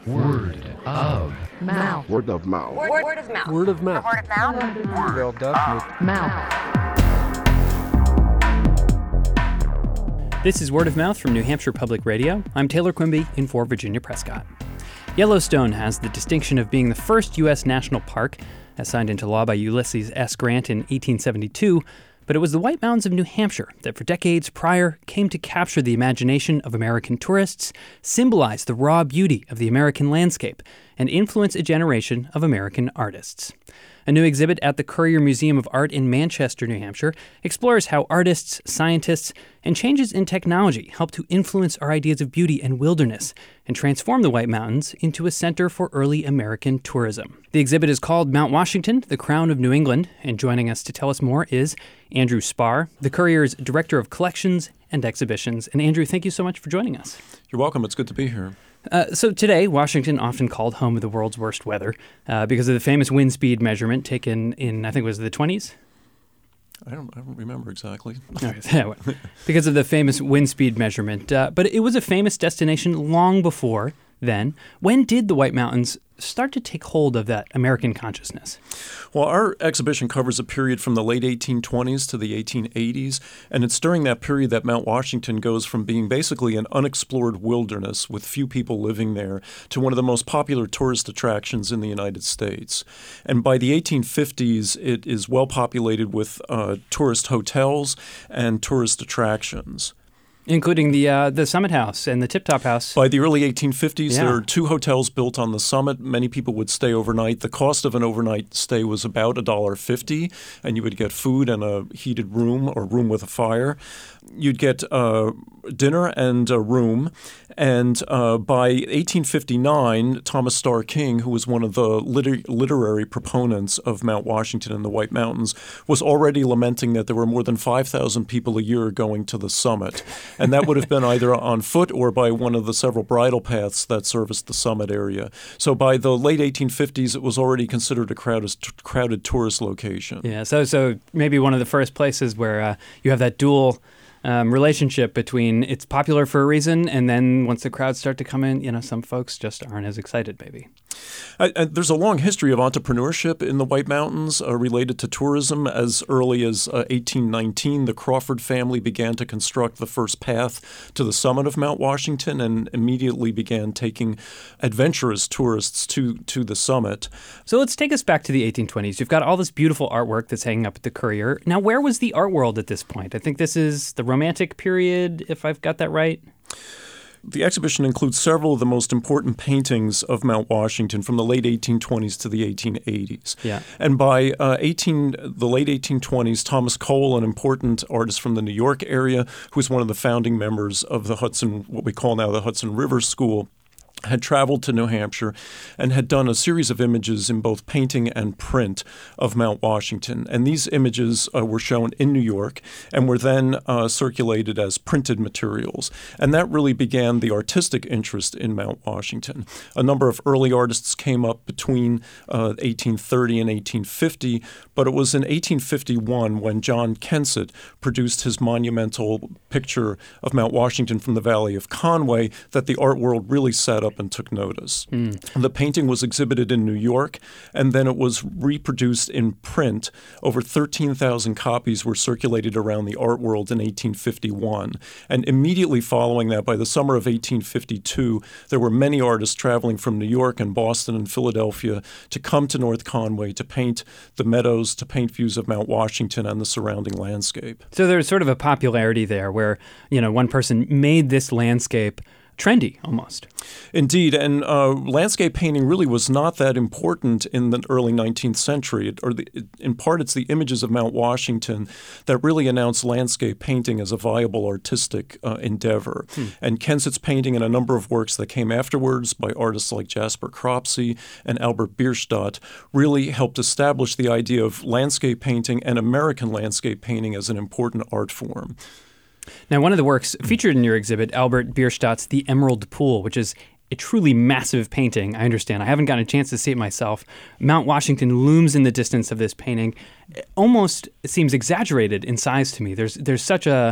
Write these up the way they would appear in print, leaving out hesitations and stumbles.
Word of mouth. Word of mouth. Word of mouth. Word of mouth. Word of mouth. Word of Mouth. This is Word of Mouth from New Hampshire Public Radio. I'm Taylor Quimby in for Virginia Prescott. Yellowstone has the distinction of being the first U.S. national park, as signed into law by Ulysses S. Grant in 1872, but it was the White Mountains of New Hampshire that for decades prior came to capture the imagination of American tourists, symbolize the raw beauty of the American landscape, and influence a generation of American artists. A new exhibit at the Currier Museum of Art in Manchester, New Hampshire, explores how artists, scientists, and changes in technology help to influence our ideas of beauty and wilderness and transform the White Mountains into a center for early American tourism. The exhibit is called Mount Washington, the Crown of New England, and joining us to tell us more is Andrew Spar, the Currier's Director of Collections and Exhibitions. And Andrew, thank you so much for joining us. You're welcome. It's good to be here. So today, Washington, often called home of the world's worst weather, because of the famous wind speed measurement taken in, I think it was the 20s? I don't remember exactly. Because of the famous wind speed measurement. But it was a famous destination long before then. When did the White Mountains start to take hold of that American consciousness? Well, our exhibition covers a period from the late 1820s to the 1880s, and it's during that period that Mount Washington goes from being basically an unexplored wilderness with few people living there to one of the most popular tourist attractions in the United States. And by the 1850s, it is well populated with tourist hotels and tourist attractions. Including the Summit House and the Tip Top House. By the early 1850s, There are two hotels built on the summit. Many people would stay overnight. The cost of an overnight stay was about $1.50, and you would get food and a heated room or room with a fire. You'd get dinner and a room. And by 1859, Thomas Starr King, who was one of the literary proponents of Mount Washington and the White Mountains, was already lamenting that there were more than 5,000 people a year going to the summit. And that would have been either on foot or by one of the several bridle paths that serviced the summit area. So by the late 1850s, it was already considered a crowded tourist location. Yeah, so maybe one of the first places where you have that dual relationship between it's popular for a reason, and then once the crowds start to come in, some folks just aren't as excited, maybe. There's a long history of entrepreneurship in the White Mountains related to tourism. As early as 1819, the Crawford family began to construct the first path to the summit of Mount Washington and immediately began taking adventurous tourists to the summit. So let's take us back to the 1820s. You've got all this beautiful artwork that's hanging up at the Currier. Now, where was the art world at this point? I think this is the Romantic period, if I've got that right. The exhibition includes several of the most important paintings of Mount Washington from the late 1820s to the 1880s. Yeah. And by the late 1820s, Thomas Cole, an important artist from the New York area, who was one of the founding members of the Hudson, what we call now the Hudson River School, had traveled to New Hampshire and had done a series of images in both painting and print of Mount Washington. And these images were shown in New York and were then circulated as printed materials. And that really began the artistic interest in Mount Washington. A number of early artists came up between 1830 and 1850, but it was in 1851 when John Kensett produced his monumental picture of Mount Washington from the Valley of Conway that the art world really sat up and took notice. The painting was exhibited in New York, and then it was reproduced in print. Over 13,000 copies were circulated around the art world in 1851. And immediately following that, by the summer of 1852, there were many artists traveling from New York and Boston and Philadelphia to come to North Conway to paint the meadows, to paint views of Mount Washington and the surrounding landscape. So there's sort of a popularity there where, one person made this landscape trendy almost. Indeed, and landscape painting really was not that important in the early 19th century. In part, it's the images of Mount Washington that really announced landscape painting as a viable artistic endeavor. And Kensett's painting and a number of works that came afterwards by artists like Jasper Cropsey and Albert Bierstadt really helped establish the idea of landscape painting and American landscape painting as an important art form. Now, one of the works featured in your exhibit, Albert Bierstadt's The Emerald Pool, which is a truly massive painting, I understand. I haven't gotten a chance to see it myself. Mount Washington looms in the distance of this painting. It almost seems exaggerated in size to me. There's such a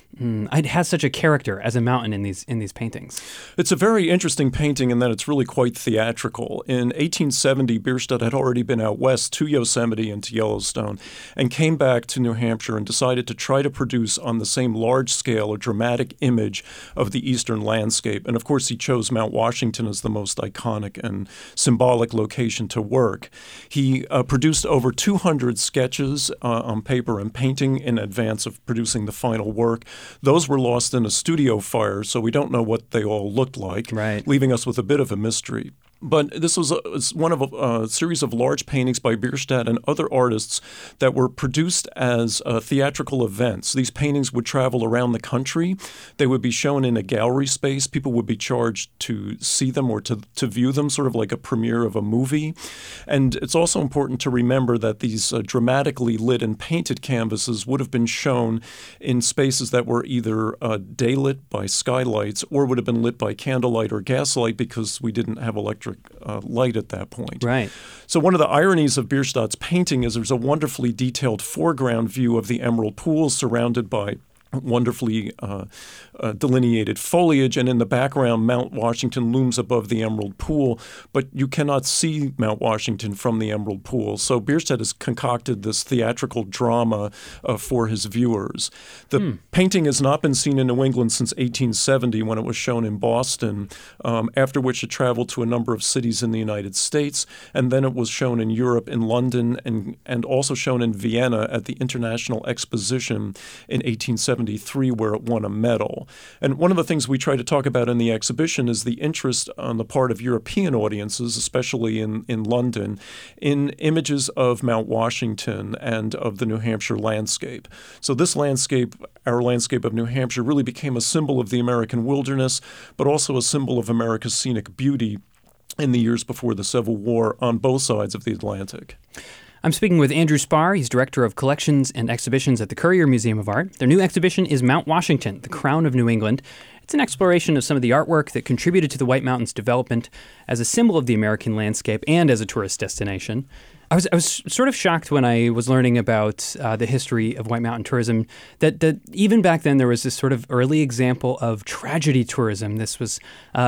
It has such a character as a mountain in these paintings. It's a very interesting painting in that it's really quite theatrical. In 1870, Bierstadt had already been out west to Yosemite and to Yellowstone and came back to New Hampshire and decided to try to produce on the same large scale a dramatic image of the eastern landscape. And of course, he chose Mount Washington as the most iconic and symbolic location to work. He produced over 200 sketches on paper and painting in advance of producing the final work. Those were lost in a studio fire, so we don't know what they all looked like, right, leaving us with a bit of a mystery. But this was one of a series of large paintings by Bierstadt and other artists that were produced as theatrical events. These paintings would travel around the country. They would be shown in a gallery space. People would be charged to see them or to view them, sort of like a premiere of a movie. And it's also important to remember that these dramatically lit and painted canvases would have been shown in spaces that were either daylit by skylights or would have been lit by candlelight or gaslight because we didn't have electric light at that point. Right. So one of the ironies of Bierstadt's painting is there's a wonderfully detailed foreground view of the Emerald Pool surrounded by wonderfully delineated foliage, and in the background, Mount Washington looms above the Emerald Pool, but you cannot see Mount Washington from the Emerald Pool. So Bierstadt has concocted this theatrical drama for his viewers. The painting has not been seen in New England since 1870 when it was shown in Boston, after which it traveled to a number of cities in the United States, and then it was shown in Europe, in London, and also shown in Vienna at the International Exposition in 1873, where it won a medal. And one of the things we try to talk about in the exhibition is the interest on the part of European audiences, especially in London, in images of Mount Washington and of the New Hampshire landscape. So this landscape, our landscape of New Hampshire, really became a symbol of the American wilderness, but also a symbol of America's scenic beauty in the years before the Civil War on both sides of the Atlantic. I'm speaking with Andrew Spar. He's Director of Collections and Exhibitions at the Currier Museum of Art. Their new exhibition is Mount Washington, the Crown of New England. It's an exploration of some of the artwork that contributed to the White Mountains' development as a symbol of the American landscape and as a tourist destination. I was sort of shocked when I was learning about the history of White Mountain tourism that even back then there was this sort of early example of tragedy tourism. This was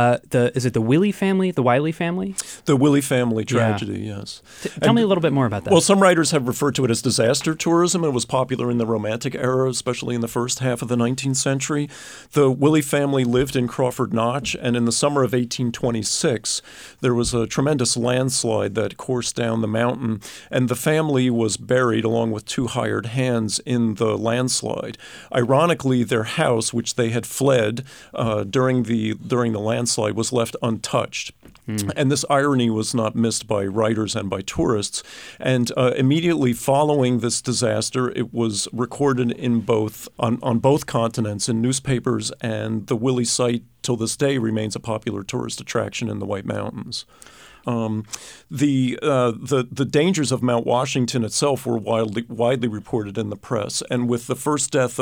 is it the Wiley family, the Wiley family? The Wiley family tragedy, yes. Tell me a little bit more about that. Well, some writers have referred to it as disaster tourism. It was popular in the Romantic era, especially in the first half of the 19th century. The Wiley family lived in Crawford Notch, and in the summer of 1826, there was a tremendous landslide that coursed down the mountain, and the family was buried along with two hired hands in the landslide. Ironically, their house, which they had fled during the landslide, was left untouched. And this irony was not missed by writers and by tourists. And immediately following this disaster, it was recorded in on both continents in newspapers, and the Wiley site till this day remains a popular tourist attraction in the White Mountains. The dangers of Mount Washington itself were widely reported in the press, and with the first death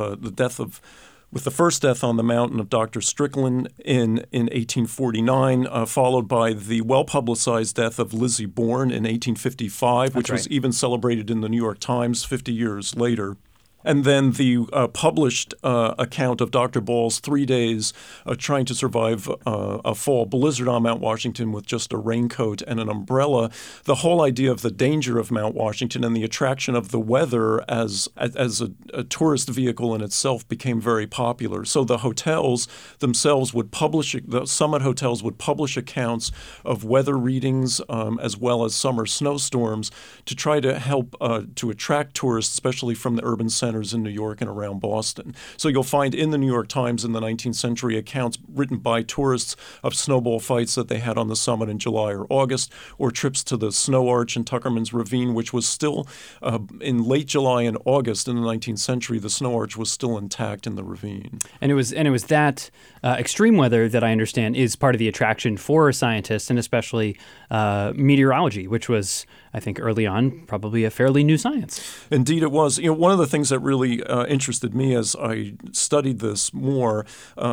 on the mountain of Dr. Strickland in 1849, followed by the well-publicized death of Lizzie Bourne in 1855, which was even celebrated in the New York Times 50 years later. And then the published account of Dr. Ball's 3 days trying to survive a fall blizzard on Mount Washington with just a raincoat and an umbrella. The whole idea of the danger of Mount Washington and the attraction of the weather as a tourist vehicle in itself became very popular. So the hotels themselves the summit hotels would publish accounts of weather readings as well as summer snowstorms to try to help to attract tourists, especially from the urban centers in New York and around Boston. So you'll find in the New York Times in the 19th century accounts written by tourists of snowball fights that they had on the summit in July or August, or trips to the Snow Arch in Tuckerman's Ravine, which was still in late July and August in the 19th century. The Snow Arch was still intact in the ravine. And it was that extreme weather that I understand is part of the attraction for scientists and especially meteorology, which was I think early on, probably a fairly new science. Indeed, it was. One of the things that really interested me as I studied this more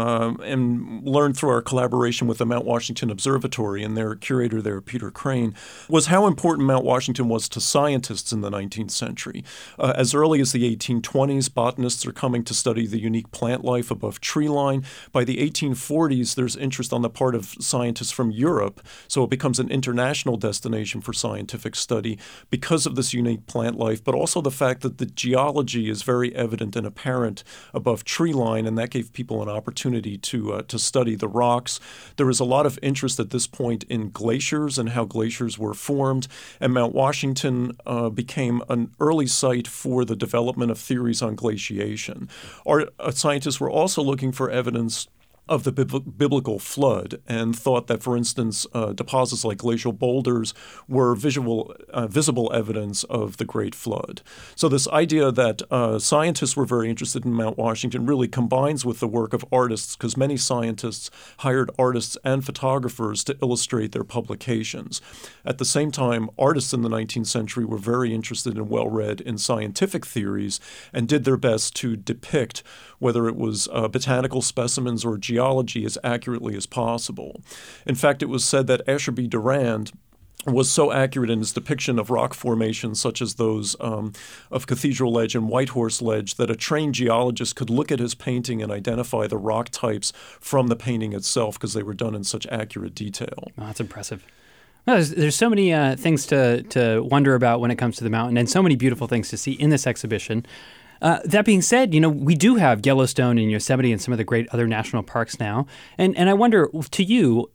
and learned through our collaboration with the Mount Washington Observatory and their curator there, Peter Crane, was how important Mount Washington was to scientists in the 19th century. As early as the 1820s, botanists are coming to study the unique plant life above tree line. By the 1840s, there's interest on the part of scientists from Europe, so it becomes an international destination for scientific study because of this unique plant life, but also the fact that the geology is very evident and apparent above tree line, and that gave people an opportunity to study the rocks. There was a lot of interest at this point in glaciers and how glaciers were formed, and Mount Washington became an early site for the development of theories on glaciation. Our scientists were also looking for evidence of the biblical flood and thought that, for instance, deposits like glacial boulders were visible evidence of the Great Flood. So this idea that scientists were very interested in Mount Washington really combines with the work of artists, because many scientists hired artists and photographers to illustrate their publications. At the same time, artists in the 19th century were very interested and well-read in scientific theories and did their best to depict whether it was botanical specimens or geology as accurately as possible. In fact, it was said that Asher B. Durand was so accurate in his depiction of rock formations such as those of Cathedral Ledge and Whitehorse Ledge that a trained geologist could look at his painting and identify the rock types from the painting itself because they were done in such accurate detail. Oh, that's impressive. Well, there's so many things to wonder about when it comes to the mountain, and so many beautiful things to see in this exhibition. That being said, we do have Yellowstone and Yosemite and some of the great other national parks now. And I wonder, to you,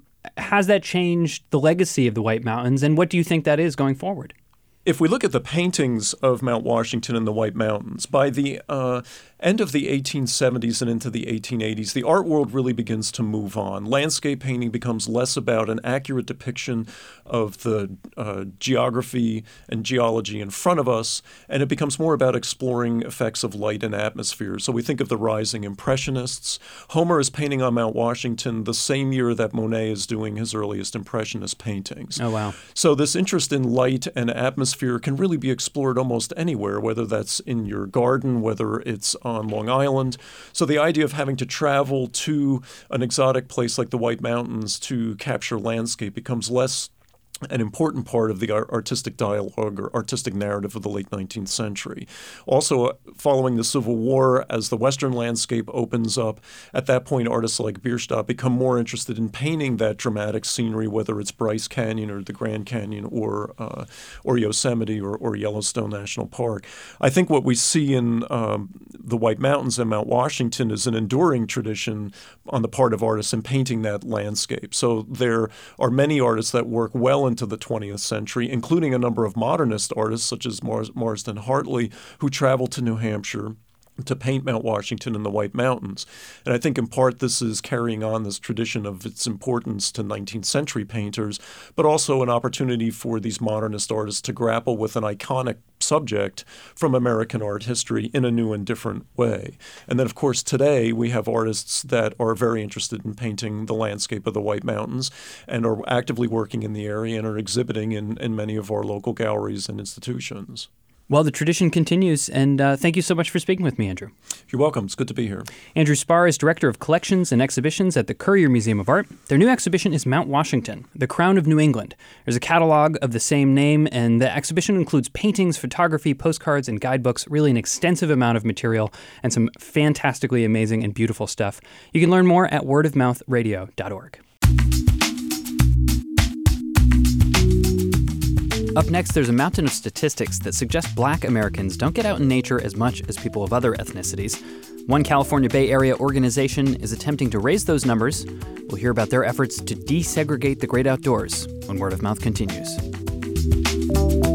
has that changed the legacy of the White Mountains, and what do you think that is going forward? If we look at the paintings of Mount Washington and the White Mountains, by the end of the 1870s and into the 1880s, the art world really begins to move on. Landscape painting becomes less about an accurate depiction of the geography and geology in front of us, and it becomes more about exploring effects of light and atmosphere. So we think of the rising Impressionists. Homer is painting on Mount Washington the same year that Monet is doing his earliest Impressionist paintings. Oh, wow. So this interest in light and atmosphere can really be explored almost anywhere, whether that's in your garden, whether it's on Long Island. So the idea of having to travel to an exotic place like the White Mountains to capture landscape becomes less an important part of the artistic dialogue or artistic narrative of the late 19th century. Also, following the Civil War, as the Western landscape opens up, at that point, artists like Bierstadt become more interested in painting that dramatic scenery, whether it's Bryce Canyon or the Grand Canyon or Yosemite or Yellowstone National Park. I think what we see in the White Mountains and Mount Washington is an enduring tradition on the part of artists in painting that landscape. So there are many artists that work well into the 20th century, including a number of modernist artists such as Marsden Hartley, who traveled to New Hampshire to paint Mount Washington and the White Mountains. And I think in part this is carrying on this tradition of its importance to 19th century painters, but also an opportunity for these modernist artists to grapple with an iconic subject from American art history in a new and different way. And then, of course, today we have artists that are very interested in painting the landscape of the White Mountains and are actively working in the area and are exhibiting in many of our local galleries and institutions. Well, the tradition continues, and thank you so much for speaking with me, Andrew. You're welcome. It's good to be here. Andrew Spar is Director of Collections and Exhibitions at the Currier Museum of Art. Their new exhibition is Mount Washington, the Crown of New England. There's a catalog of the same name, and the exhibition includes paintings, photography, postcards, and guidebooks, really an extensive amount of material, and some fantastically amazing and beautiful stuff. You can learn more at wordofmouthradio.org. Up next, there's a mountain of statistics that suggest Black Americans don't get out in nature as much as people of other ethnicities. One California Bay Area organization is attempting to raise those numbers. We'll hear about their efforts to desegregate the great outdoors when Word of Mouth continues.